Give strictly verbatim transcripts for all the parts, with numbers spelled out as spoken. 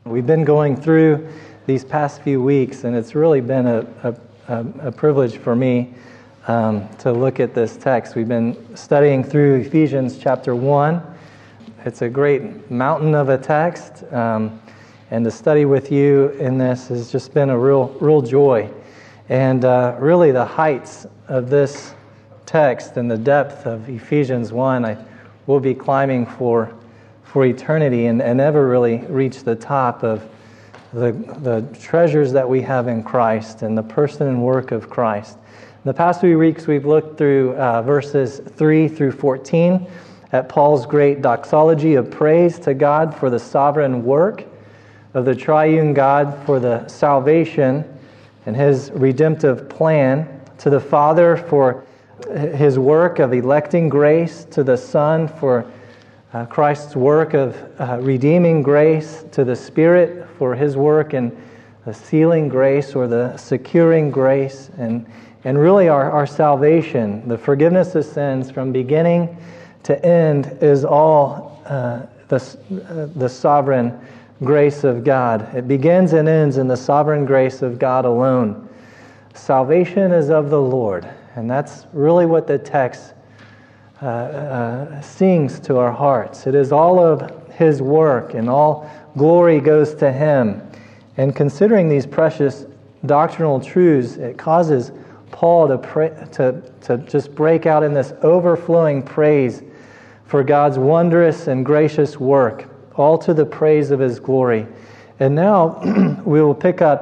We've been going through these past few weeks, and it's really been a, a, a privilege for me um, to look at this text. We've been studying through Ephesians chapter one. It's a great mountain of a text, um, and to study with you in this has just been a real, real joy. And uh, really the heights of this text and the depth of Ephesians one, I will be climbing for for eternity and, and never really reach the top of the the treasures that we have in Christ and the person and work of Christ. In the past few weeks, we've looked through uh, verses three through fourteen at Paul's great doxology of praise to God for the sovereign work of the triune God for the salvation and His redemptive plan, to the Father for His work of electing grace, to the Son for Uh, Christ's work of uh, redeeming grace, to the Spirit for His work in the sealing grace or the securing grace, and and really our, our salvation, the forgiveness of sins from beginning to end is all uh, the, uh, the sovereign grace of God. It begins and ends in the sovereign grace of God alone. Salvation is of the Lord, and that's really what the text Uh, uh, sings to our hearts. It is all of His work, and all glory goes to Him. And considering these precious doctrinal truths, it causes Paul to pray, to to just break out in this overflowing praise for God's wondrous and gracious work, all to the praise of His glory. And now we will pick up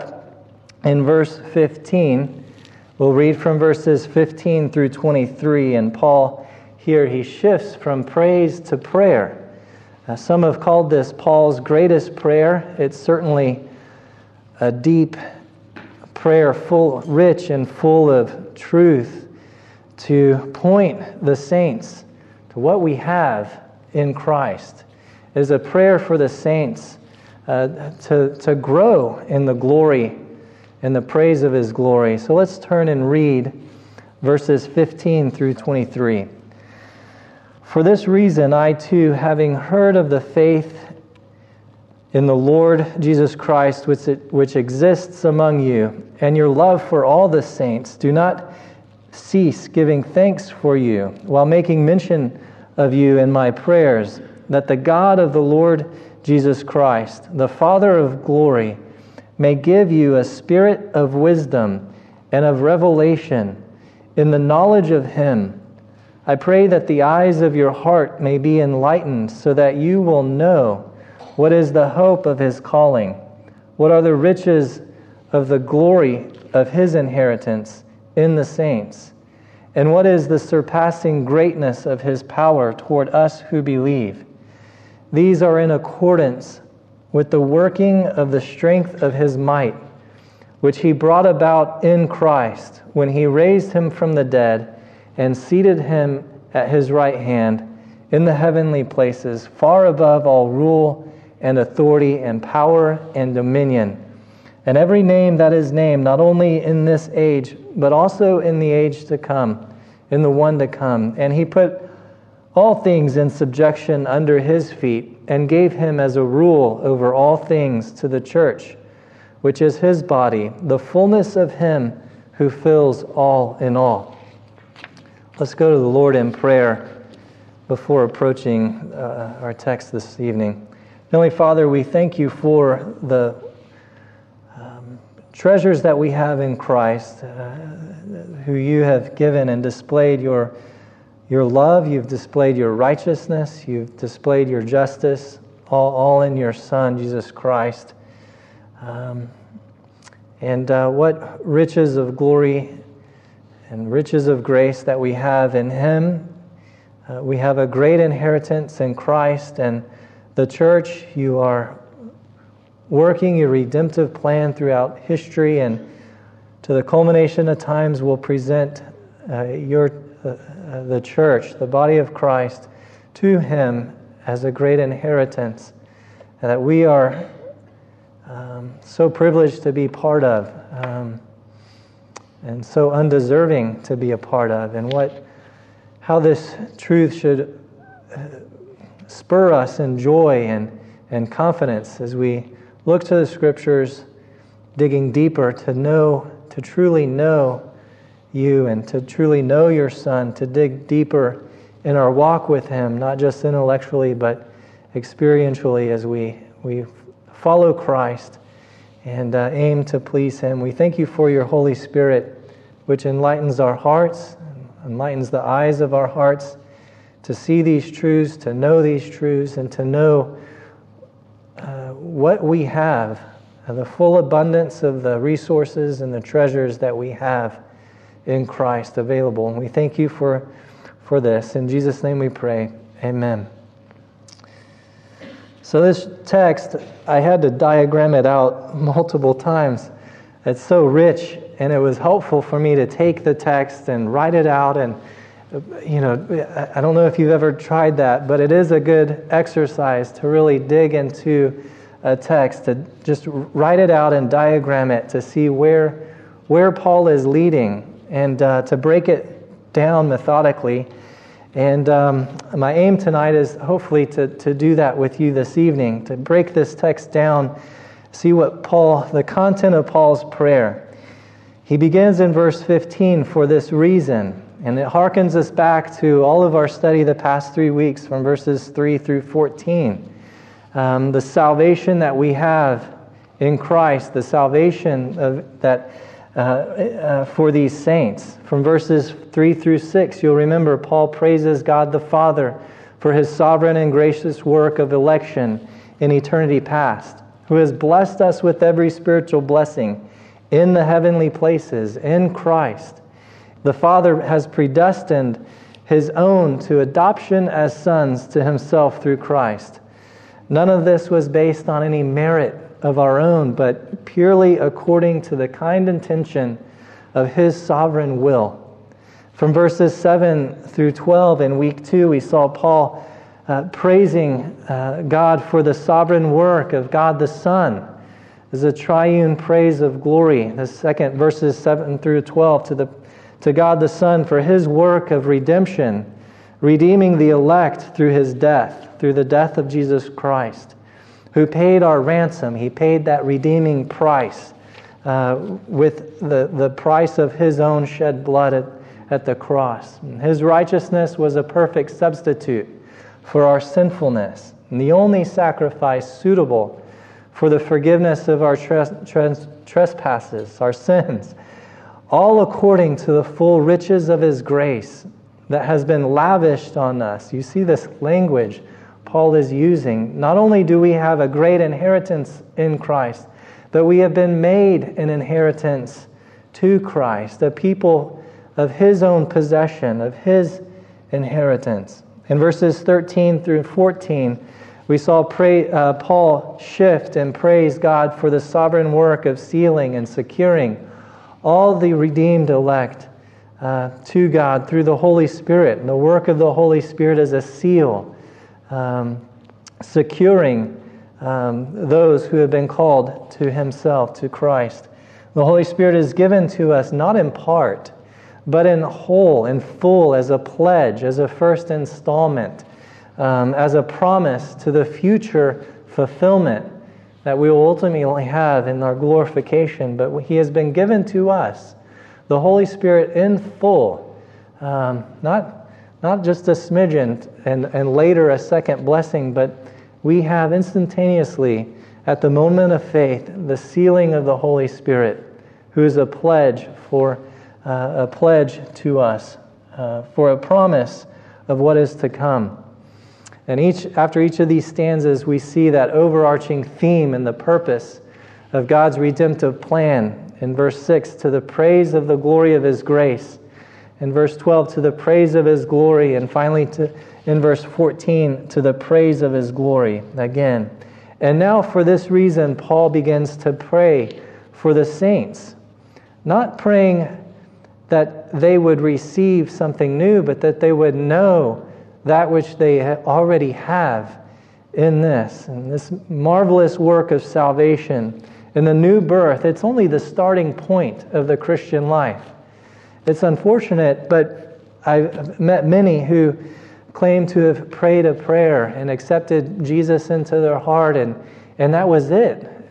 in verse fifteen. We'll read from verses fifteen through twenty-three, and Paul here he shifts from praise to prayer. Uh, some have called this Paul's greatest prayer. It's certainly a deep prayer, full, rich and full of truth, to point the saints to what we have in Christ. It is a prayer for the saints uh, to, to grow in the glory and the praise of His glory. So let's turn and read verses fifteen through twenty-three. For this reason, I too, having heard of the faith in the Lord Jesus Christ, which, it, which exists among you, and your love for all the saints, do not cease giving thanks for you, while making mention of you in my prayers, that the God of the Lord Jesus Christ, the Father of glory, may give you a spirit of wisdom and of revelation in the knowledge of Him. I pray that the eyes of your heart may be enlightened, so that you will know what is the hope of His calling, what are the riches of the glory of His inheritance in the saints, and what is the surpassing greatness of His power toward us who believe. These are in accordance with the working of the strength of His might, which He brought about in Christ when He raised Him from the dead and seated Him at His right hand in the heavenly places, far above all rule and authority and power and dominion, and every name that is named, not only in this age, but also in the age to come, in the one to come. And He put all things in subjection under His feet, and gave Him as a rule over all things to the church, which is His body, the fullness of Him who fills all in all. Let's go to the Lord in prayer before approaching uh, our text this evening. Heavenly Father, we thank You for the um, treasures that we have in Christ, uh, who You have given and displayed Your Your love. You've displayed Your righteousness. You've displayed Your justice, all, all in Your Son, Jesus Christ. Um, and uh, what riches of glory and riches of grace that we have in Him. Uh, we have a great inheritance in Christ, and the church, You are working Your redemptive plan throughout history, and to the culmination of times will present uh, Your uh, uh, the church, the body of Christ, to Him as a great inheritance, and that we are um, so privileged to be part of. Um, and so undeserving to be a part of, and what, how this truth should spur us in joy and, and confidence as we look to the Scriptures, digging deeper to know, to truly know you and to truly know your Son, to dig deeper in our walk with Him, not just intellectually, but experientially as we, we follow Christ and uh, aim to please Him. We thank you for your Holy Spirit, which enlightens our hearts, enlightens the eyes of our hearts to see these truths, to know these truths, and to know uh, what we have, uh, the full abundance of the resources and the treasures that we have in Christ available. And we thank you for, for this. In Jesus' name we pray. Amen. So this text, I had to diagram it out multiple times. It's so rich, and it was helpful for me to take the text and write it out. And, you know, I don't know if you've ever tried that, but it is a good exercise to really dig into a text, to just write it out and diagram it to see where, where Paul is leading, and uh, to break it down methodically. And um, my aim tonight is hopefully to, to do that with you this evening, to break this text down, see what Paul, the content of Paul's prayer. He begins in verse fifteen, for this reason, and it harkens us back to all of our study the past three weeks from verses three through fourteen. Um, the salvation that we have in Christ, the salvation of, that uh, uh, for these saints. From verses three through six, you'll remember Paul praises God the Father for His sovereign and gracious work of election in eternity past, who has blessed us with every spiritual blessing in the heavenly places in Christ. The Father has predestined His own to adoption as sons to Himself through Christ. None of this was based on any merit of our own, but purely according to the kind intention of His sovereign will. From verses seven through twelve in week two, we saw Paul uh, praising uh, God for the sovereign work of God the Son. There's a triune praise of glory. The second, verses seven through twelve, to the to God the Son for His work of redemption, redeeming the elect through His death, through the death of Jesus Christ, who paid our ransom. He paid that redeeming price uh, with the, the price of His own shed blood at, at the cross. His righteousness was a perfect substitute for our sinfulness, and the only sacrifice suitable for the forgiveness of our tres- tres- trespasses, our sins, all according to the full riches of His grace that has been lavished on us. You see this language Paul is using. Not only do we have a great inheritance in Christ, but we have been made an inheritance to Christ, a people of His own possession, of His inheritance. In verses thirteen through fourteen, we saw pray, uh, Paul shift and praise God for the sovereign work of sealing and securing all the redeemed elect uh, to God through the Holy Spirit. And the work of the Holy Spirit is a seal, um, securing um, those who have been called to Himself, to Christ. The Holy Spirit is given to us not in part, but in whole, in full, as a pledge, as a first installment, um, as a promise to the future fulfillment that we will ultimately have in our glorification. But He has been given to us, the Holy Spirit in full, um, not, not just a smidgen and, and later a second blessing, but we have instantaneously, at the moment of faith, the sealing of the Holy Spirit, who is a pledge for uh, a pledge to us, uh, for a promise of what is to come. And each after each of these stanzas, we see that overarching theme and the purpose of God's redemptive plan. In verse six, to the praise of the glory of His grace. In verse twelve, to the praise of His glory. And finally, to, in verse fourteen, to the praise of His glory again. And now for this reason, Paul begins to pray for the saints. Not praying that they would receive something new, but that they would know that which they already have in this. And this marvelous work of salvation and the new birth, it's only the starting point of the Christian life. It's unfortunate, but I've met many who claim to have prayed a prayer and accepted Jesus into their heart, and, and that was it.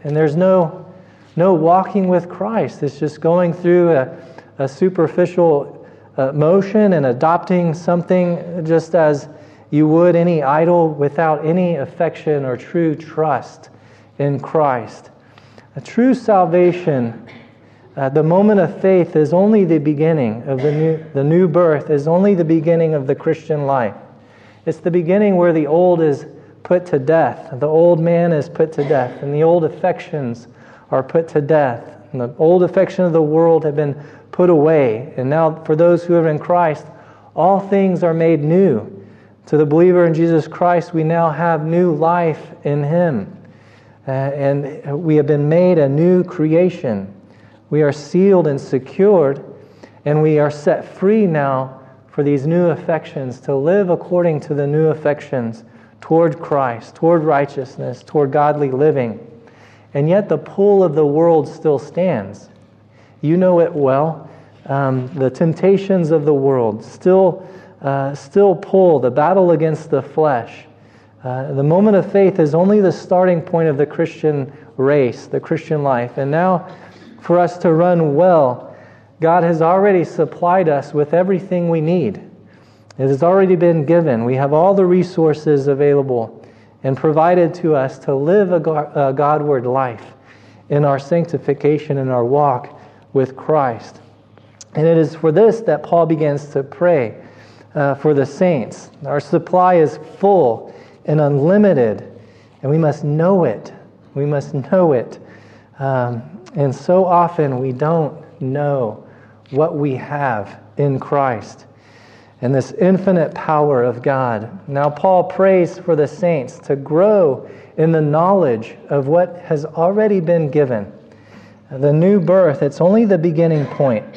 And there's no, no walking with Christ. It's just going through a, a superficial uh, motion and adopting something just as you would any idol without any affection or true trust in Christ. A true salvation, uh, the moment of faith is only the beginning of the new, the new birth, is only the beginning of the Christian life. It's the beginning where the old is put to death. The old man is put to death, and the old affections are put to death. And the old affection of the world have been put away. And now for those who are in Christ, all things are made new. To the believer in Jesus Christ, we now have new life in Him. Uh, and we have been made a new creation. We are sealed and secured, and we are set free now for these new affections, to live according to the new affections toward Christ, toward righteousness, toward godly living. And yet the pull of the world still stands. You know it well. Um, the temptations of the world still, uh, still pull, the battle against the flesh. Uh, the moment of faith is only the starting point of the Christian race, the Christian life. And now, for us to run well, God has already supplied us with everything we need. It has already been given. We have all the resources available and provided to us to live a Godward life in our sanctification and our walk with Christ. And it is for this that Paul begins to pray uh, for the saints. Our supply is full and unlimited, and we must know it. We must know it. Um, and so often we don't know what we have in Christ and this infinite power of God. Now Paul prays for the saints to grow in the knowledge of what has already been given. The new birth, it's only the beginning point.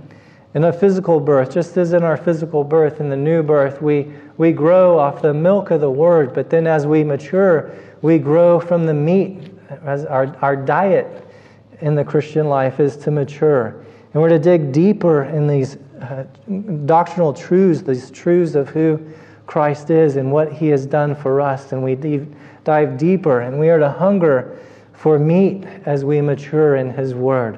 In a physical birth, just as in our physical birth, in the new birth, we, we grow off the milk of the Word, but then as we mature, we grow from the meat. As our, our diet in the Christian life is to mature. And we're to dig deeper in these uh, doctrinal truths, these truths of who Christ is and what He has done for us. And we dive, dive deeper, and we are to hunger for meat as we mature in His Word.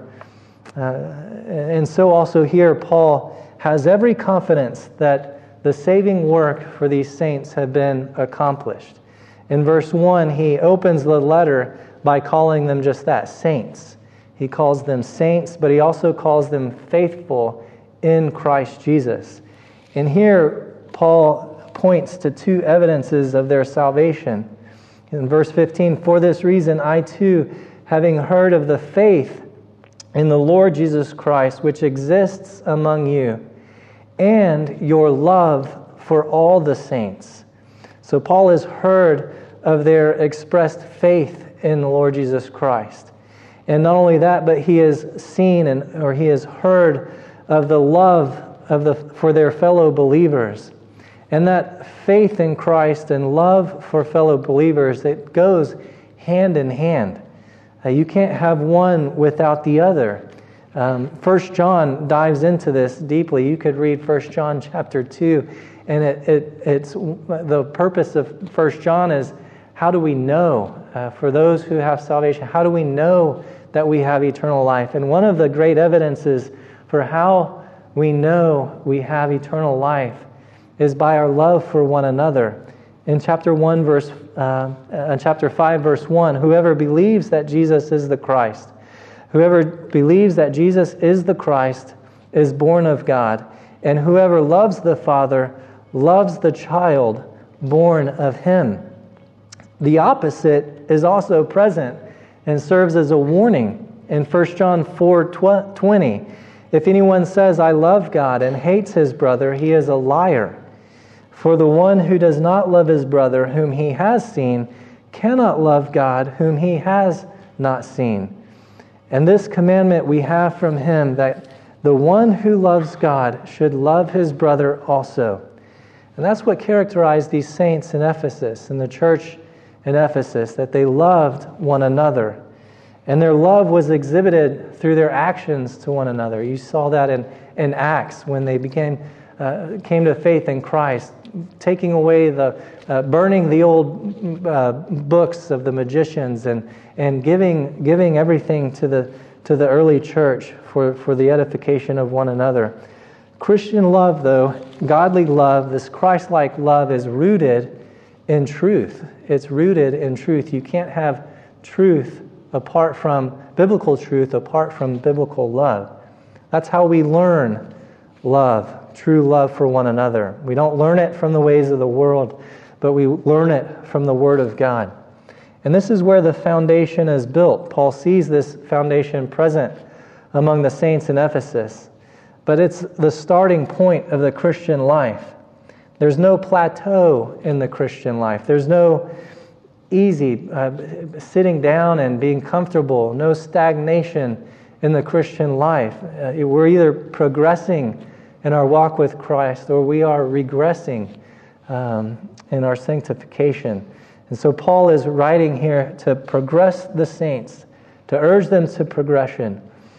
Uh, and so also here, Paul has every confidence that the saving work for these saints have been accomplished. In verse one, he opens the letter by calling them just that, saints. He calls them saints, but he also calls them faithful in Christ Jesus. And here, Paul points to two evidences of their salvation. In verse fifteen, for this reason, I too, having heard of the faith in the Lord Jesus Christ, which exists among you, and your love for all the saints. So Paul has heard of their expressed faith in the Lord Jesus Christ. And not only that, but he has seen and or he has heard of the love of the for their fellow believers. And that faith in Christ and love for fellow believers, it goes hand in hand. Uh, you can't have one without the other. Um, First John dives into this deeply. You could read First John chapter two, and it, it it's the purpose of First John is how do we know, uh, for those who have salvation, how do we know that we have eternal life? And one of the great evidences for how we know we have eternal life is by our love for one another. In chapter one, verse, uh, uh, chapter five, verse one, whoever believes that Jesus is the Christ, whoever believes that Jesus is the Christ is born of God, and whoever loves the Father loves the child born of Him. The opposite is also present and serves as a warning in First John four twenty. If anyone says, I love God, and hates his brother, he is a liar. For the one who does not love his brother whom he has seen cannot love God whom he has not seen. And this commandment we have from Him, that the one who loves God should love his brother also. And that's what characterized these saints in Ephesus, in the church in Ephesus, that they loved one another. And their love was exhibited through their actions to one another. You saw that in, in Acts when they became uh, came to faith in Christ. taking away the, uh, burning the old uh, books of the magicians and, and giving giving everything to the to the early church for, for the edification of one another. Christian love, though, godly love, this Christ-like love is rooted in truth. It's rooted in truth. You can't have truth apart from biblical truth, apart from biblical love. That's how we learn love, true love for one another. We don't learn it from the ways of the world, but we learn it from the Word of God. And this is where the foundation is built. Paul sees this foundation present among the saints in Ephesus. But it's the starting point of the Christian life. There's no plateau in the Christian life. There's no easy uh, sitting down and being comfortable, no stagnation in the Christian life. Uh, we're either progressing in our walk with Christ or we are regressing um, in our sanctification. And so Paul is writing here to progress the saints, to urge them to progression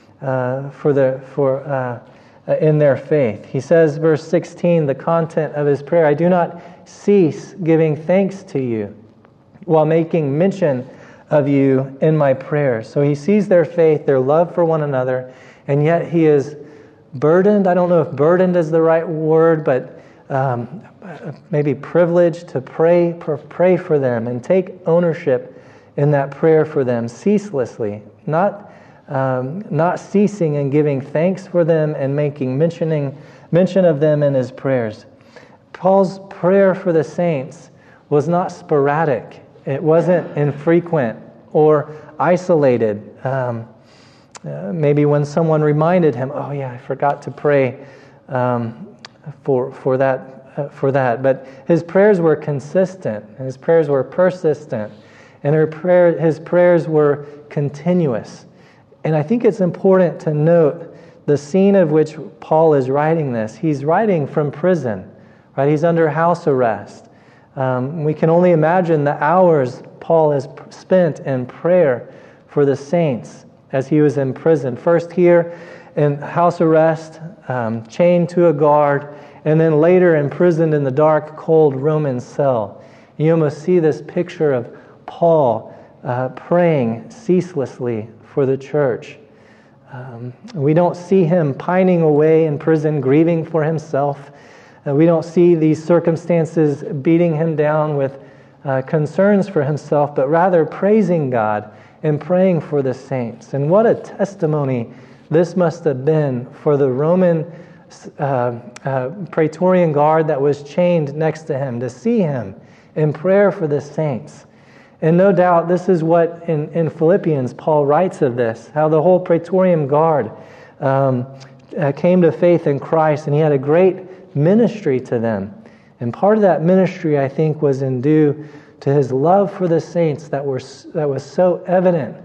uh, for the for uh, in their faith. He says, verse sixteen, the content of his prayer, I do not cease giving thanks to you while making mention of you in my prayers. So he sees their faith, their love for one another, and yet he is burdened. I don't know if burdened is the right word, but um, maybe privileged to pray, pray for them and take ownership in that prayer for them ceaselessly, not um, not ceasing in giving thanks for them and making mentioning mention of them in his prayers. Paul's prayer for the saints was not sporadic. It wasn't infrequent or isolated. Um, uh, maybe when someone reminded him, "Oh yeah, I forgot to pray um, for for that uh, for that." But his prayers were consistent. His prayers were persistent, and her prayer, his prayers were continuous. And I think it's important to note the scene of which Paul is writing this. He's writing from prison, right? He's under house arrest. Um, we can only imagine the hours Paul has spent in prayer for the saints as he was in prison. First here in house arrest, um, chained to a guard, and then later imprisoned in the dark, cold Roman cell. You almost see this picture of Paul uh, praying ceaselessly for the church. Um, we don't see him pining away in prison, grieving for himself. Uh, we don't see these circumstances beating him down with uh, concerns for himself, but rather praising God and praying for the saints. And what a testimony this must have been for the Roman uh, uh, Praetorian guard that was chained next to him, to see him in prayer for the saints. And no doubt this is what in, in Philippians Paul writes of this, how the whole Praetorian guard um, uh, came to faith in Christ, and he had a great ministry to them. And part of that ministry, I think, was in due to his love for the saints that were that was so evident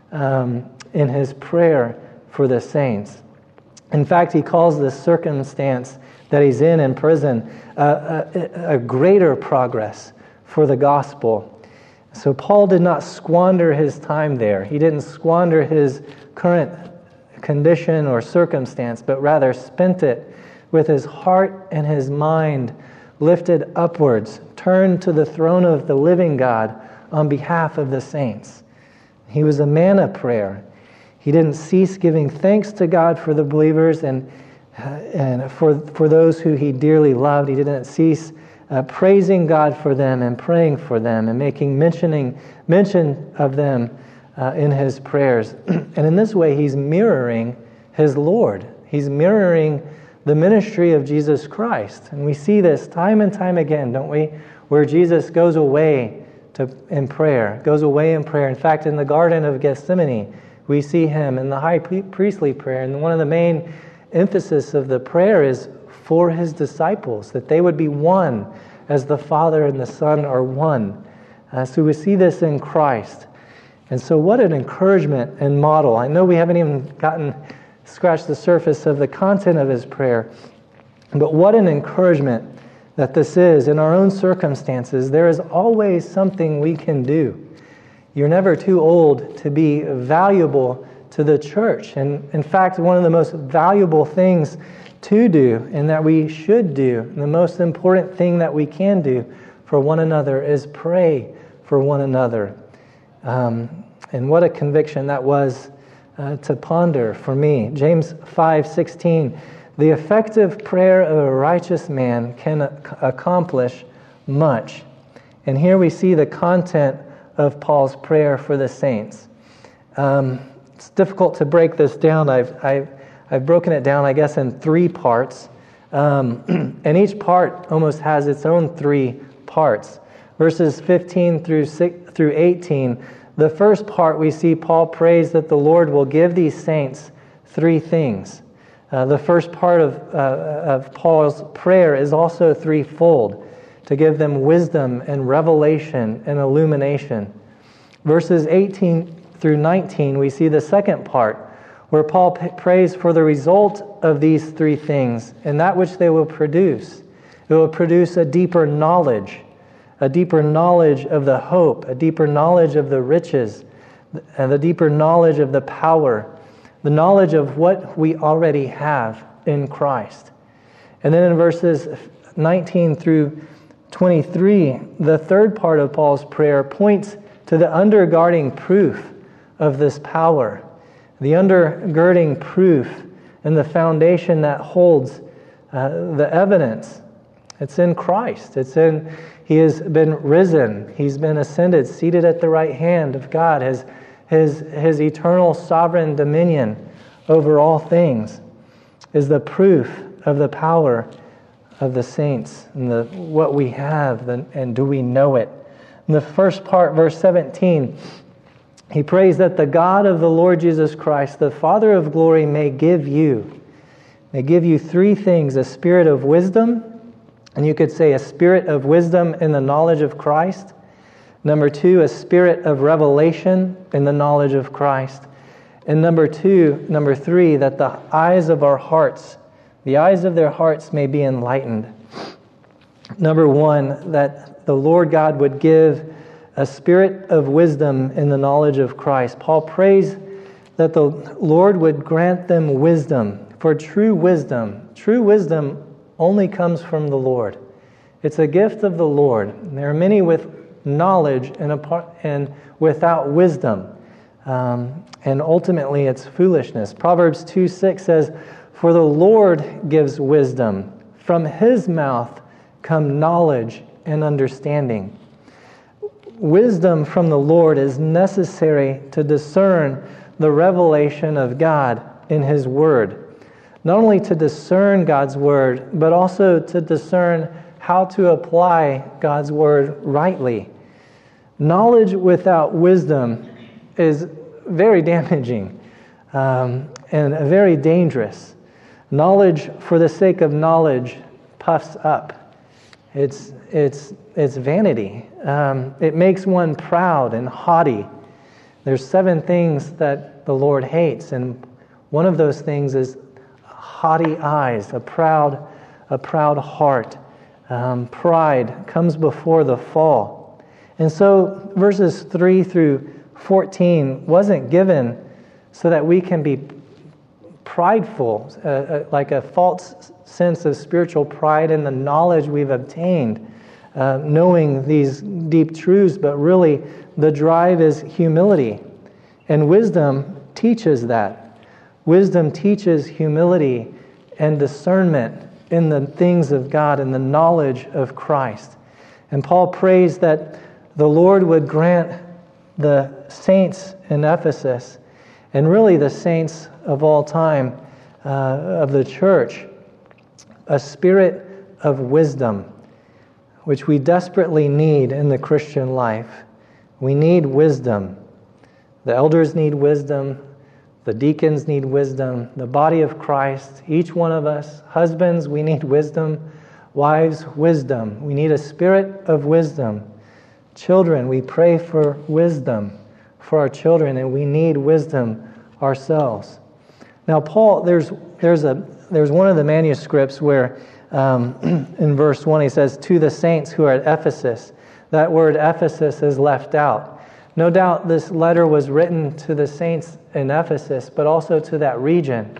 um, in his prayer for the saints. In fact, he calls this circumstance that he's in in prison uh, a, a greater progress for the gospel. So Paul did not squander his time there. He didn't squander his current condition or circumstance, but rather spent it with his heart and his mind lifted upwards, turned to the throne of the living God on behalf of the saints. He was a man of prayer. He didn't cease giving thanks to God for the believers and uh, and for for those who he dearly loved. He didn't cease uh, praising God for them and praying for them and making mentioning mention of them uh, in his prayers. And in this way, he's mirroring his Lord. He's mirroring the ministry of Jesus Christ. And we see this time and time again, don't we? Where Jesus goes away to in prayer, goes away in prayer. In fact, in the Garden of Gethsemane, we see him in the high priestly prayer. And one of the main emphasis of the prayer is for his disciples, that they would be one as the Father and the Son are one. Uh, so we see this in Christ. And so what an encouragement and model. I know we haven't even gotten scratched the surface of the content of his prayer, but what an encouragement that this is in our own circumstances. There is always something we can do. You're never too old to be valuable to the church. And in fact, one of the most valuable things to do and that we should do. And the most important thing that we can do for one another is pray for one another. Um, and what a conviction that was uh, to ponder for me. James five sixteen, the effective prayer of a righteous man can ac- accomplish much. And here we see the content of Paul's prayer for the saints. Um, it's difficult to break this down. I've, I've, I've broken it down, I guess, in three parts. Um, and each part almost has its own three parts. Verses fifteen through eighteen, the first part we see Paul prays that the Lord will give these saints three things. Uh, the first part of, uh, of Paul's prayer is also threefold, to give them wisdom and revelation and illumination. Verses eighteen through nineteen, we see the second part, where Paul p- prays for the result of these three things and that which they will produce. It will produce a deeper knowledge, a deeper knowledge of the hope, a deeper knowledge of the riches, and the deeper knowledge of the power, the knowledge of what we already have in Christ. And then in verses nineteen through twenty-three, the third part of Paul's prayer points to the undergirding proof of this power, the undergirding proof and the foundation that holds uh, the evidence. It's in Christ. It's in, He has been risen. He's been ascended, seated at the right hand of God. His, his, his eternal sovereign dominion over all things is the proof of the power of the saints and the what we have, the, and do we know it? In the first part, verse seventeen, he prays that the God of the Lord Jesus Christ, the Father of glory, may give you, may give you three things: a spirit of wisdom, and you could say a spirit of wisdom in the knowledge of Christ. Number two, a spirit of revelation in the knowledge of Christ. And number two, number three, that the eyes of our hearts, the eyes of their hearts may be enlightened. Number one, that the Lord God would give a spirit of wisdom in the knowledge of Christ. Paul prays that the Lord would grant them wisdom. For true wisdom, true wisdom only comes from the Lord. It's a gift of the Lord. There are many with knowledge and, apart, and without wisdom. Um, and ultimately it's foolishness. Proverbs two six says, "For the Lord gives wisdom. From His mouth come knowledge and understanding." Wisdom from the Lord is necessary to discern the revelation of God in His Word. Not only to discern God's Word, but also to discern how to apply God's Word rightly. Knowledge without wisdom is very damaging um, and very dangerous. Knowledge for the sake of knowledge puffs up. It's it's it's vanity. Um, it makes one proud and haughty. There's seven things that the Lord hates, and one of those things is haughty eyes, a proud, a proud heart. Um, pride comes before the fall. And so verses three through fourteen wasn't given so that we can be prideful, uh, uh, like a false sense of spiritual pride in the knowledge we've obtained, uh, knowing these deep truths, but really the drive is humility. And wisdom teaches that. Wisdom teaches humility and discernment in the things of God and the knowledge of Christ. And Paul prays that the Lord would grant the saints in Ephesus, and really the saints of all time uh, of the church, a spirit of wisdom, which we desperately need in the Christian life. We need wisdom. The elders need wisdom. The deacons need wisdom. The body of Christ, each one of us, husbands, we need wisdom. Wives, wisdom. We need a spirit of wisdom. Children, we pray for wisdom for our children, and we need wisdom ourselves. Now, Paul, there's there's a there's one of the manuscripts where um, in verse one he says, "To the saints who are at Ephesus." That word Ephesus is left out. No doubt this letter was written to the saints in Ephesus, but also to that region.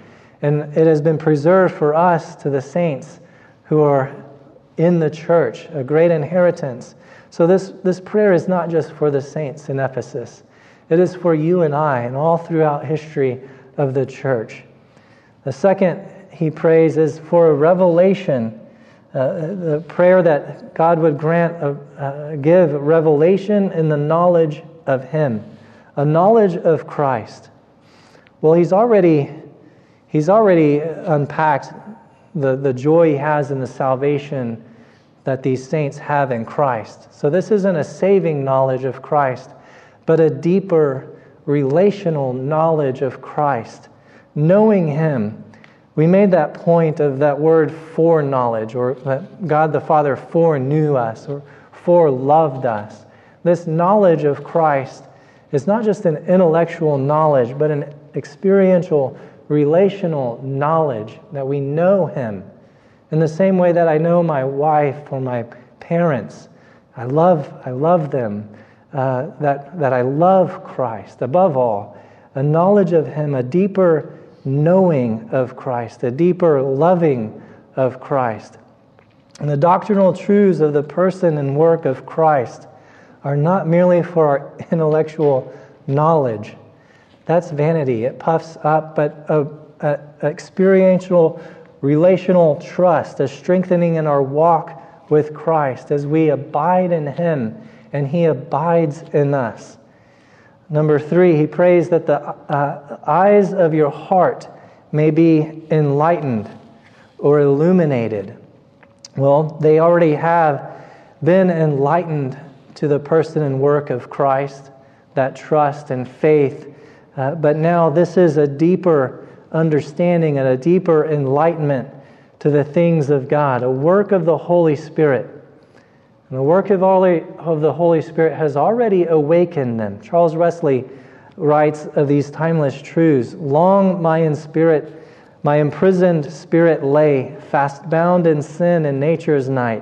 And it has been preserved for us, to the saints who are in the church, a great inheritance. So this, this prayer is not just for the saints in Ephesus. It is for you and I and all throughout history of the church. The second he prays is for a revelation, uh, the prayer that God would grant, a, uh, give revelation in the knowledge of Him, a knowledge of Christ. Well, he's already he's already unpacked the, the joy he has in the salvation that these saints have in Christ. So this isn't a saving knowledge of Christ, but a deeper relational knowledge of Christ, knowing Him. We made that point of that word foreknowledge, or that God the Father foreknew us, or foreloved us. This knowledge of Christ is not just an intellectual knowledge, but an experiential, relational knowledge that we know Him. In the same way that I know my wife or my parents, I love, I love them. Uh, that that I love Christ above all, a knowledge of Him, a deeper knowing of Christ, a deeper loving of Christ. And the doctrinal truths of the person and work of Christ are not merely for our intellectual knowledge. That's vanity. It puffs up, but a, a, a experiential, relational trust, a strengthening in our walk with Christ as we abide in Him and He abides in us. Number three, he prays that the uh, eyes of your heart may be enlightened or illuminated. Well, they already have been enlightened to the person and work of Christ, that trust and faith. Uh, but now this is a deeper understanding and a deeper enlightenment to the things of God, a work of the Holy Spirit. And the work of, all of the Holy Spirit has already awakened them. Charles Wesley writes of these timeless truths. Long my in spirit, my imprisoned spirit lay, fast bound in sin and nature's night.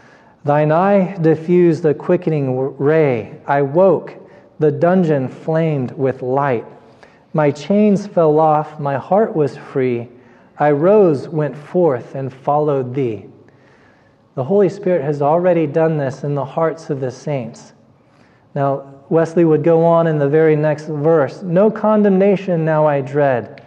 Thine eye diffused a quickening ray. I woke, the dungeon flamed with light. My chains fell off, my heart was free. I rose, went forth, and followed thee. The Holy Spirit has already done this in the hearts of the saints. Now, Wesley would go on in the very next verse. No condemnation now I dread.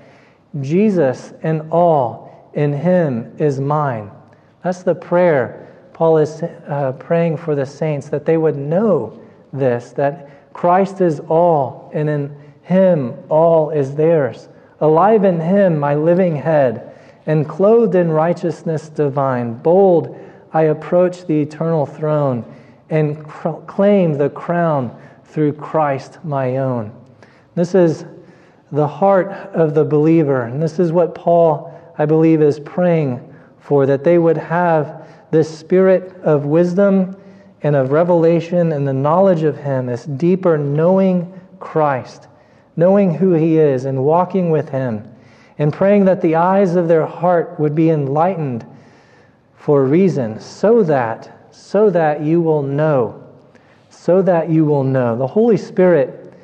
Jesus and all in Him is mine. That's the prayer Paul is uh, praying for the saints, that they would know this, that Christ is all, and in Him all is theirs. Alive in Him, my living head, and clothed in righteousness divine, bold I approach the eternal throne and cr- claim the crown through Christ my own. This is the heart of the believer, and this is what Paul, I believe, is praying for, that they would have this spirit of wisdom and of revelation and the knowledge of Him, this deeper knowing Christ, knowing who He is and walking with Him, and praying that the eyes of their heart would be enlightened for a reason, so that, so that you will know, so that you will know. The Holy Spirit,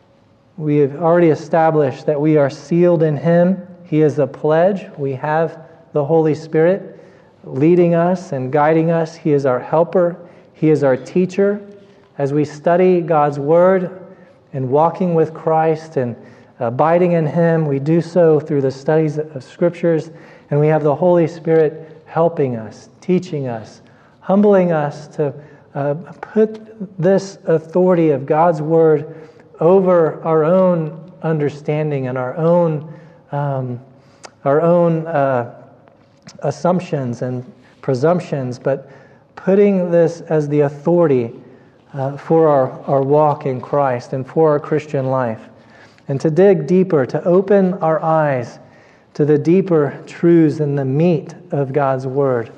we have already established that we are sealed in Him. He is a pledge. We have the Holy Spirit leading us and guiding us. He is our helper. He is our teacher. As we study God's Word and walking with Christ and abiding in Him, we do so through the studies of Scriptures, and we have the Holy Spirit helping us, teaching us, humbling us to uh, put this authority of God's Word over our own understanding and our own um, our own uh, assumptions and presumptions, but putting this as the authority uh, for our, our walk in Christ and for our Christian life. And to dig deeper, to open our eyes to the deeper truths and the meat of God's Word.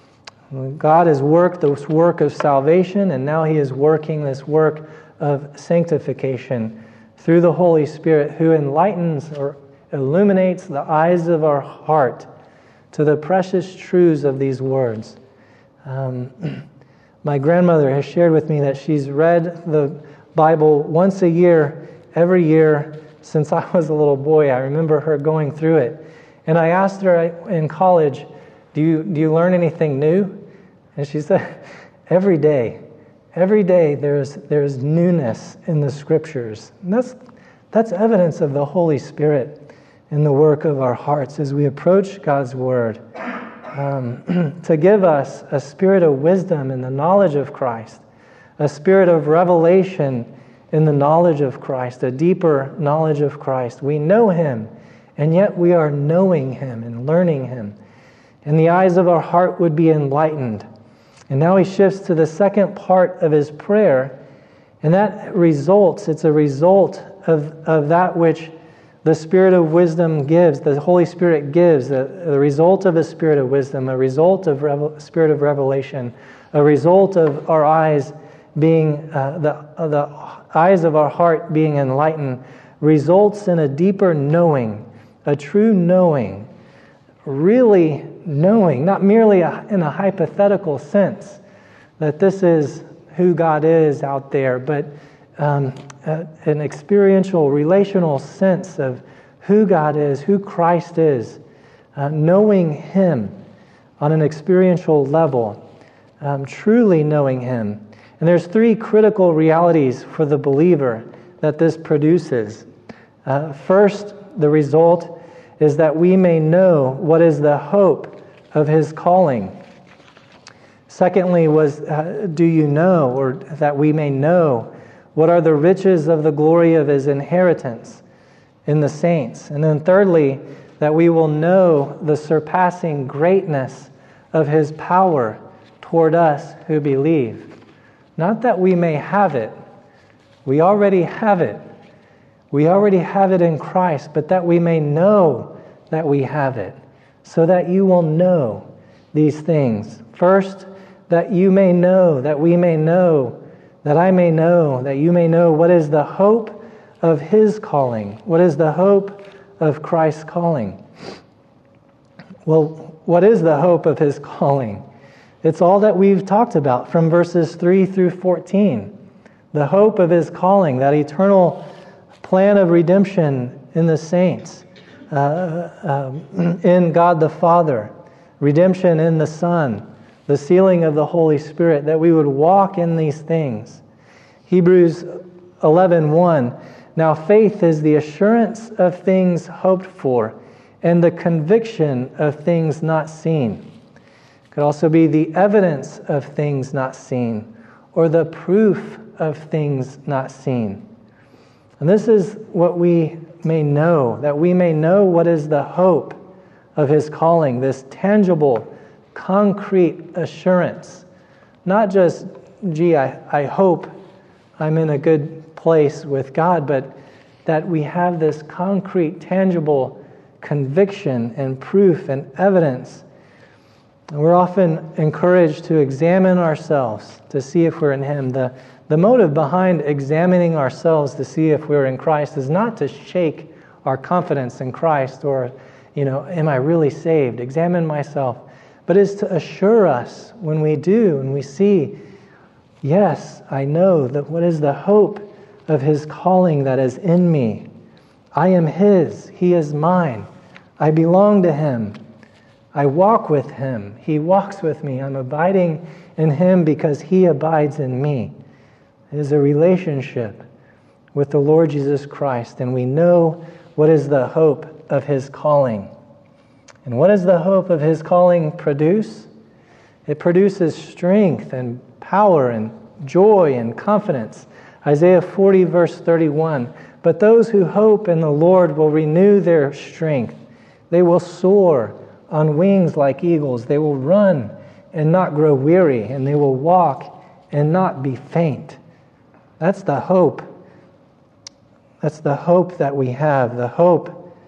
God has worked this work of salvation, and now He is working this work of sanctification through the Holy Spirit, who enlightens or illuminates the eyes of our heart to the precious truths of these words. Um, my grandmother has shared with me that she's read the Bible once a year, every year, since I was a little boy. I remember her going through it. And I asked her in college, do you, do you learn anything new? And she said, every day. Every day there's, there's newness in the Scriptures. And that's, that's evidence of the Holy Spirit in the work of our hearts as we approach God's Word. Um, to give us a spirit of wisdom in the knowledge of Christ, a spirit of revelation in the knowledge of Christ, a deeper knowledge of Christ. We know Him, and yet we are knowing Him and learning Him. And the eyes of our heart would be enlightened. And now he shifts to the second part of his prayer, and that results, it's a result of, of that which the Spirit of wisdom gives, the Holy Spirit gives, the, the result of the Spirit of wisdom, a result of revel, Spirit of revelation, a result of our eyes being, uh, the, uh, the eyes of our heart being enlightened, results in a deeper knowing, a true knowing, really knowing, not merely a, in a hypothetical sense that this is who God is out there, but um, a, an experiential, relational sense of who God is, who Christ is, uh, knowing Him on an experiential level, um, truly knowing Him. And there's three critical realities for the believer that this produces. Uh, first, the result is that we may know what is the hope of His calling. Secondly was, uh, do you know, or that we may know, what are the riches of the glory of His inheritance in the saints? And then thirdly, that we will know the surpassing greatness of His power toward us who believe. Not that we may have it. We already have it. We already have it in Christ, but that we may know that we have it, so that you will know these things. First, that you may know, that we may know, that I may know, that you may know what is the hope of His calling. What is the hope of Christ's calling? Well, what is the hope of His calling? It's all that we've talked about from verses three through fourteen. The hope of His calling, that eternal plan of redemption in the saints, uh, um, in God the Father, redemption in the Son, the sealing of the Holy Spirit, that we would walk in these things. Hebrews eleven one, now faith is the assurance of things hoped for and the conviction of things not seen. Could also be the evidence of things not seen, or the proof of things not seen. And this is what we may know, that we may know what is the hope of His calling, this tangible, concrete assurance. Not just, gee, I, I hope I'm in a good place with God, but that we have this concrete, tangible conviction and proof and evidence. And we're often encouraged to examine ourselves to see if we're in Him. The, the motive behind examining ourselves to see if we're in Christ is not to shake our confidence in Christ or, you know, am I really saved? Examine myself. But is to assure us when we do and we see, yes, I know that what is the hope of His calling that is in me. I am His. He is mine. I belong to Him. I walk with Him. He walks with me. I'm abiding in Him because He abides in me. It is a relationship with the Lord Jesus Christ, and we know what is the hope of His calling. And what does the hope of His calling produce? It produces strength and power and joy and confidence. Isaiah forty, verse thirty-one, but those who hope in the Lord will renew their strength. They will soar on wings like eagles. They will run and not grow weary, and they will walk and not be faint. That's the hope. That's the hope that we have. The hope,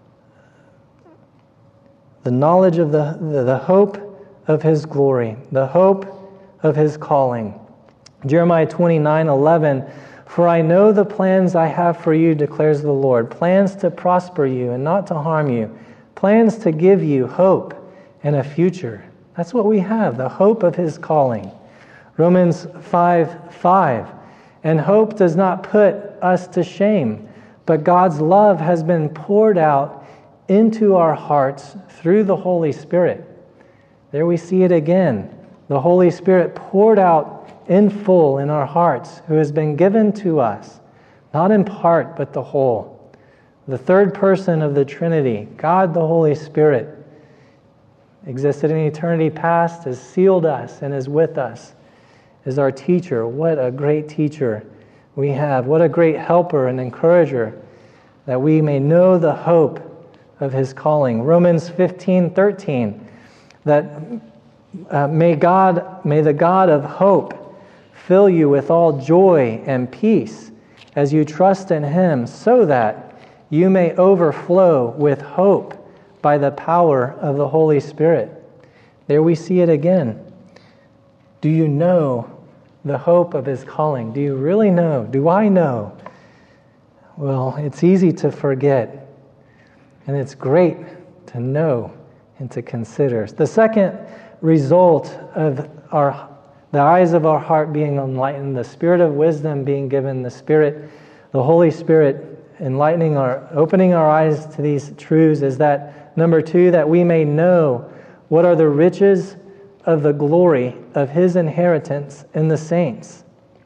the knowledge of the, the, the hope of His glory, the hope of His calling. Jeremiah twenty-nine eleven, for I know the plans I have for you, declares the Lord, plans to prosper you and not to harm you, plans to give you hope and a future. That's what we have, the hope of His calling. Romans five five, and hope does not put us to shame, but God's love has been poured out into our hearts through the Holy Spirit. There we see it again. The Holy Spirit poured out in full in our hearts, who has been given to us, not in part, but the whole. The third person of the Trinity, God the Holy Spirit, existed in eternity past, has sealed us and is with us, is our teacher. What a great teacher we have. What a great helper and encourager, that we may know the hope of his calling. Romans fifteen thirteen, that uh, may God, may the God of hope fill you with all joy and peace as you trust in him, so that you may overflow with hope by the power of the Holy Spirit. There we see it again. Do you know the hope of his calling? Do you really know? Do I know? Well, it's easy to forget, and it's great to know and to consider. The second result of our the eyes of our heart being enlightened, the spirit of wisdom being given, the Spirit, the Holy Spirit enlightening our, opening our eyes to these truths, is that, number two, that we may know what are the riches of the glory of his inheritance in the saints.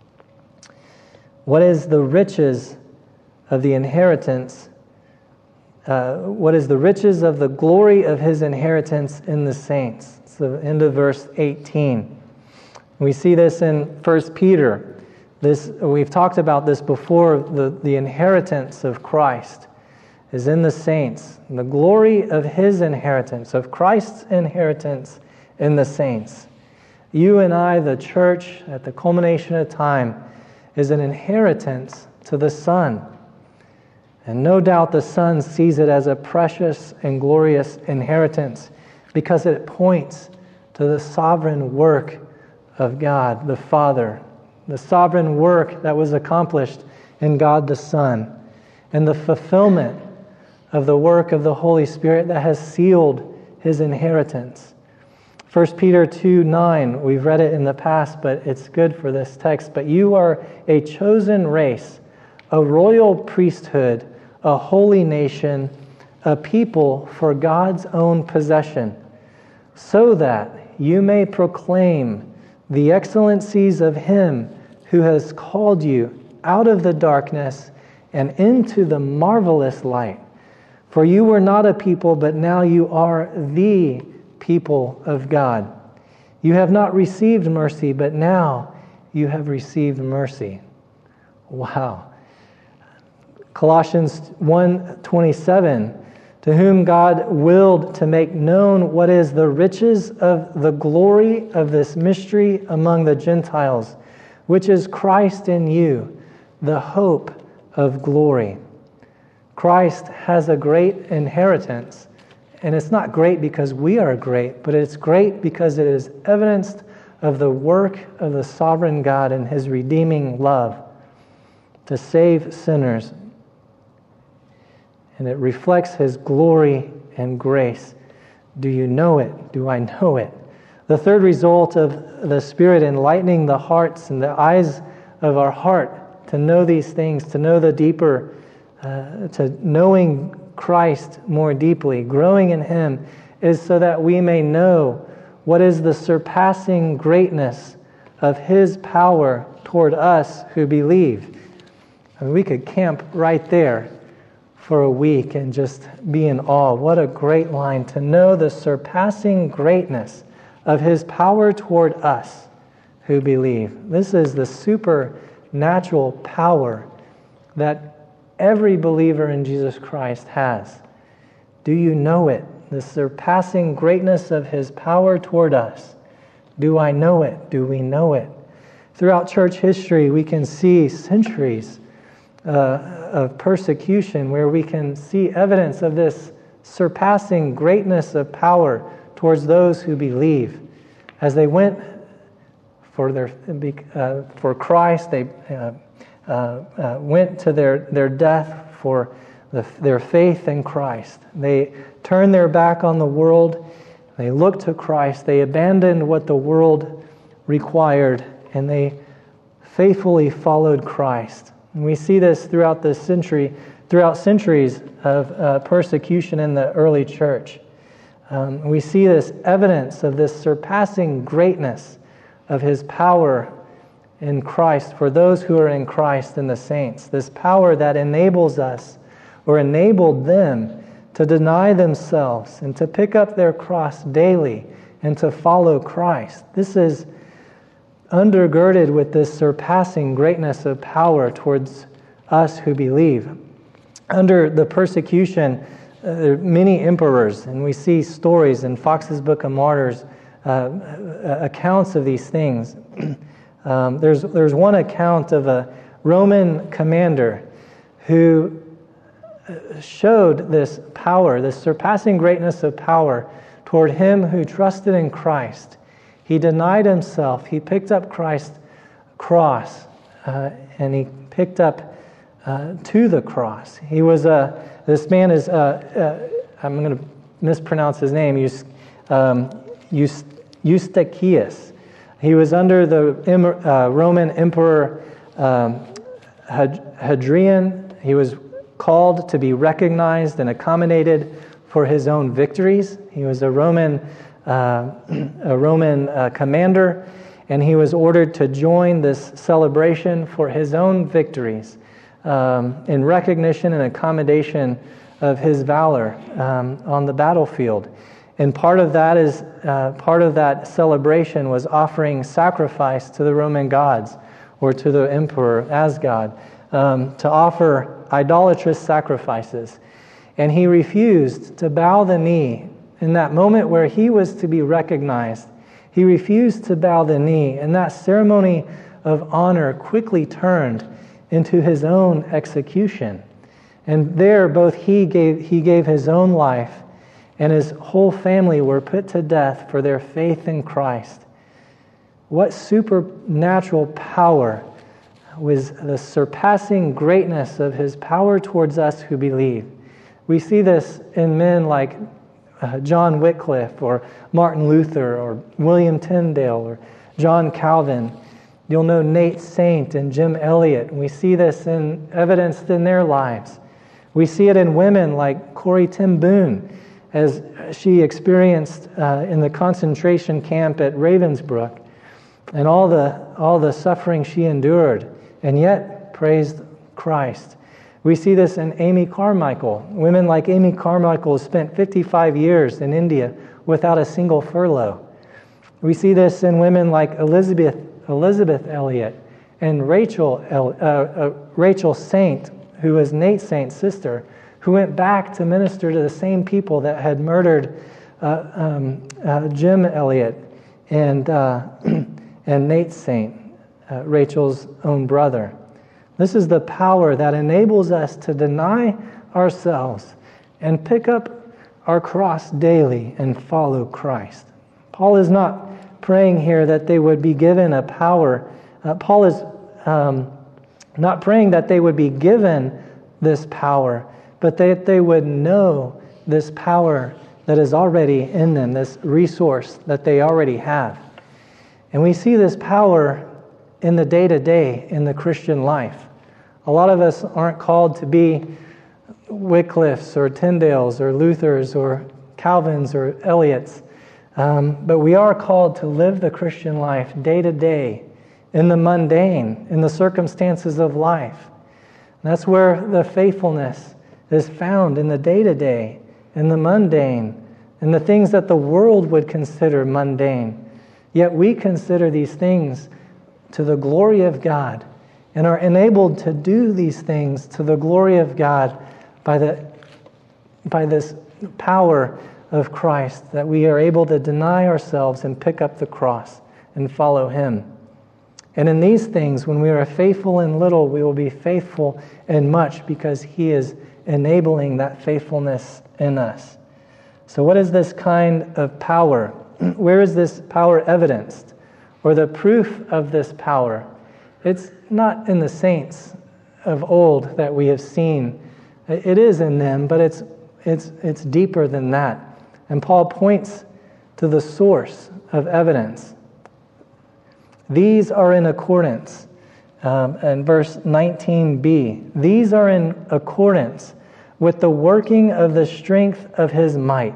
What is the riches of the inheritance? Uh, what is the riches of the glory of his inheritance in the saints? It's the end of verse eighteen. We see this in First Peter. This, we've talked about this before. The, the inheritance of Christ is in the saints. The glory of his inheritance, of Christ's inheritance in the saints. You and I, the church, at the culmination of time, is an inheritance to the Son. And no doubt the Son sees it as a precious and glorious inheritance, because it points to the sovereign work of God the Father, the sovereign work that was accomplished in God the Son, and the fulfillment of the work of the Holy Spirit that has sealed his inheritance. First Peter two nine, we've read it in the past, but it's good for this text. But you are a chosen race, a royal priesthood, a holy nation, a people for God's own possession, so that you may proclaim the excellencies of him who has called you out of the darkness and into the marvelous light. For you were not a people, but now you are the people of God. You have not received mercy, but now you have received mercy. Wow. Colossians one twenty-seven, to whom God willed to make known what is the riches of the glory of this mystery among the Gentiles, which is Christ in you, the hope of glory. Christ has a great inheritance, and it's not great because we are great, but it's great because it is evidenced of the work of the sovereign God and his redeeming love to save sinners. And it reflects his glory and grace. Do you know it? Do I know it? The third result of the Spirit enlightening the hearts and the eyes of our heart to know these things, to know the deeper, uh, to knowing Christ more deeply, growing in him, is so that we may know what is the surpassing greatness of his power toward us who believe. I mean, we could camp right there for a week and just be in awe. What a great line, to know the surpassing greatness of his power toward us who believe. This is the supernatural power that every believer in Jesus Christ has. Do you know it? The surpassing greatness of his power toward us. Do I know it? Do we know it? Throughout church history, we can see centuries uh, of persecution where we can see evidence of this surpassing greatness of power towards those who believe. As they went for their uh, for Christ, they uh, uh, uh, went to their, their death for the, their faith in Christ. They turned their back on the world. They looked to Christ. They abandoned what the world required, and they faithfully followed Christ. And we see this throughout this century, throughout centuries of uh, persecution in the early church. Um, we see this evidence of this surpassing greatness of his power in Christ for those who are in Christ and the saints. This power that enables us, or enabled them, to deny themselves and to pick up their cross daily and to follow Christ. This is undergirded with this surpassing greatness of power towards us who believe. Under the persecution, uh, there are many emperors, and we see stories in Fox's Book of Martyrs, uh, accounts of these things. um, there's, there's one account of a Roman commander who showed this power, this surpassing greatness of power toward him who trusted in Christ. He denied himself. He picked up Christ's cross, uh, and he picked up uh, to the cross. He was a. This man is. Uh, uh, I'm going to mispronounce his name. Eust, um, Eust, Eustachius. He was under the uh, Roman Emperor um, Hadrian. He was called to be recognized and accommodated for his own victories. He was a Roman. Uh, a Roman uh, commander, and he was ordered to join this celebration for his own victories um, in recognition and accommodation of his valor um, on the battlefield. And part of that is uh, part of that celebration was offering sacrifice to the Roman gods or to the emperor as God, um, to offer idolatrous sacrifices. And he refused to bow the knee. In that moment where he was to be recognized, he refused to bow the knee, and that ceremony of honor quickly turned into his own execution. And there both he gave he gave his own life, and his whole family were put to death for their faith in Christ. What supernatural power was the surpassing greatness of his power towards us who believe. We see this in men like Uh, John Wycliffe or Martin Luther or William Tyndale or John Calvin. You'll know Nate Saint and Jim Elliot. We see this in evidenced in their lives. We see it in women like Corrie ten Boom, as she experienced uh, in the concentration camp at Ravensbrück, and all the all the suffering she endured, and yet praised Christ. We see this in Amy Carmichael. Women like Amy Carmichael spent fifty-five years in India without a single furlough. We see this in women like Elizabeth Elizabeth Elliot and Rachel uh, uh, Rachel Saint, who was Nate Saint's sister, who went back to minister to the same people that had murdered uh, um, uh, Jim Elliot and uh, and Nate Saint, uh, Rachel's own brother. This is the power that enables us to deny ourselves and pick up our cross daily and follow Christ. Paul is not praying here that they would be given a power. Uh, Paul is um, not praying that they would be given this power, but that they would know this power that is already in them, this resource that they already have. And we see this power in the day-to-day in the Christian life. A lot of us aren't called to be Wycliffes or Tyndales or Luthers or Calvins or Elliots, um, but we are called to live the Christian life day to day, in the mundane, in the circumstances of life. And that's where the faithfulness is found, in the day-to-day, in the mundane, in the things that the world would consider mundane. Yet we consider these things to the glory of God, and are enabled to do these things to the glory of God by the by this power of Christ, that we are able to deny ourselves and pick up the cross and follow Him. And in these things, when we are faithful in little, we will be faithful in much, because He is enabling that faithfulness in us. So what is this kind of power? Where is this power evidenced? Or the proof of this power? It's not in the saints of old that we have seen. It is in them, but it's it's it's deeper than that. And Paul points to the source of evidence. These are in accordance um, and verse nineteen b. These are in accordance with the working of the strength of his might.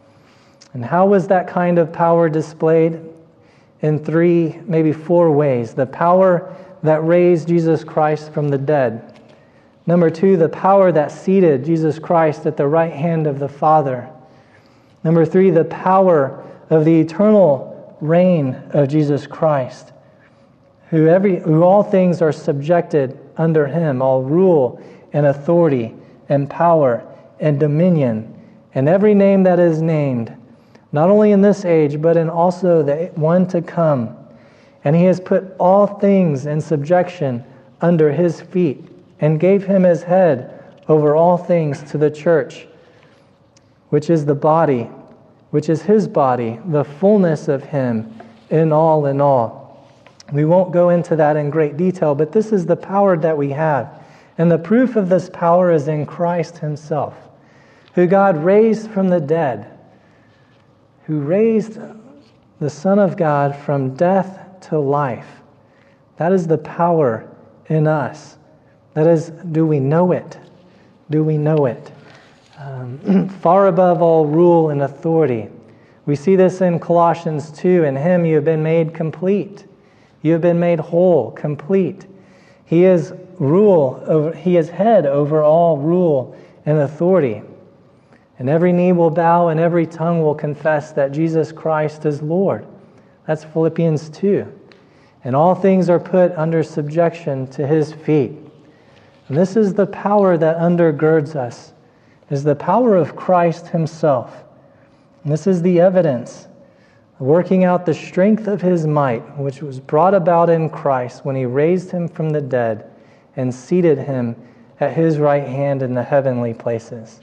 And how was that kind of power displayed? In three, maybe four ways. The power that raised Jesus Christ from the dead. Number two, the power that seated Jesus Christ at the right hand of the Father. Number three, the power of the eternal reign of Jesus Christ, who every who all things are subjected under him, all rule and authority and power and dominion, and every name that is named, not only in this age, but in also the one to come. And he has put all things in subjection under his feet, and gave him as head over all things to the church, which is the body, which is his body, the fullness of him in all in all. We won't go into that in great detail, but this is the power that we have. And the proof of this power is in Christ himself, who God raised from the dead, who raised the Son of God from death to life. That is the power in us. That is, do we know it? Do we know it? Um, far above all rule and authority. We see this in Colossians two. In him you have been made complete. You have been made whole, complete. He is rule over, he is head over all rule and authority. And every knee will bow and every tongue will confess that Jesus Christ is Lord. That's Philippians two. And all things are put under subjection to his feet. And this is the power that undergirds us, is the power of Christ himself. And this is the evidence, working out the strength of his might, which was brought about in Christ when he raised him from the dead and seated him at his right hand in the heavenly places.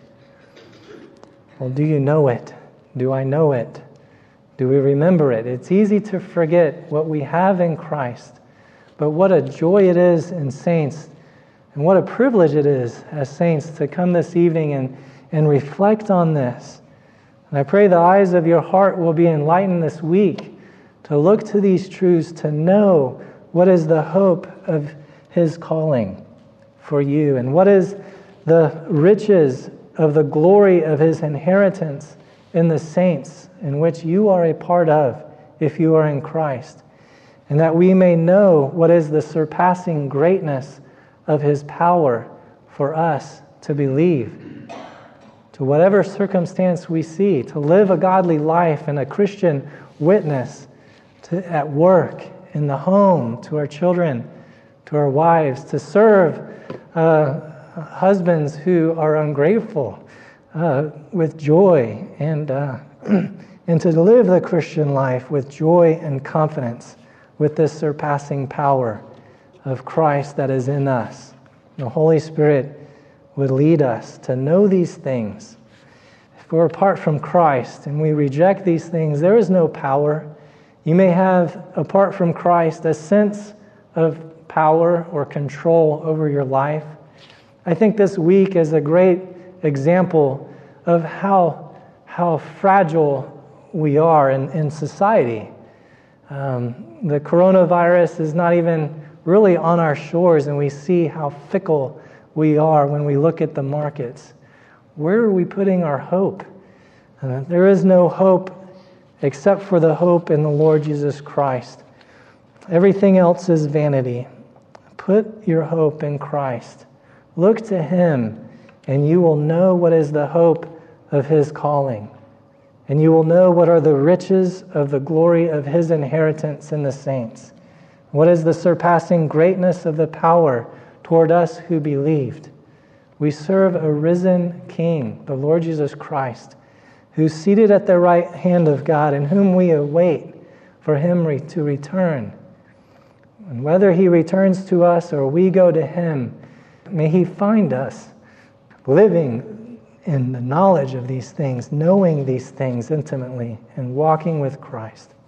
Well, do you know it? Do I know it? Do we remember it? It's easy to forget what we have in Christ, but what a joy it is in saints, and what a privilege it is as saints to come this evening and, and reflect on this. And I pray the eyes of your heart will be enlightened this week to look to these truths, to know what is the hope of his calling for you, and what is the riches of the glory of his inheritance in the saints, in which you are a part of if you are in Christ, and that we may know what is the surpassing greatness of his power for us to believe. To whatever circumstance we see, to live a godly life and a Christian witness, to, at work, in the home, to our children, to our wives, to serve uh, husbands who are ungrateful uh, with joy, and uh, and to live the Christian life with joy and confidence, with this surpassing power of Christ that is in us. The Holy Spirit would lead us to know these things. If we're apart from Christ and we reject these things, there is no power. You may have, apart from Christ, a sense of power or control over your life. I think this week is a great example of how, how fragile we are in, in society. Um, the coronavirus is not even really on our shores, and we see how fickle we are when we look at the markets. Where are we putting our hope? Uh, there is no hope except for the hope in the Lord Jesus Christ. Everything else is vanity. Put your hope in Christ. Look to him, and you will know what is the hope of his calling. And you will know what are the riches of the glory of his inheritance in the saints. What is the surpassing greatness of the power toward us who believed? We serve a risen King, the Lord Jesus Christ, who's seated at the right hand of God, and whom we await for him re- to return. And whether he returns to us or we go to him, may he find us living in the knowledge of these things, knowing these things intimately, and walking with Christ.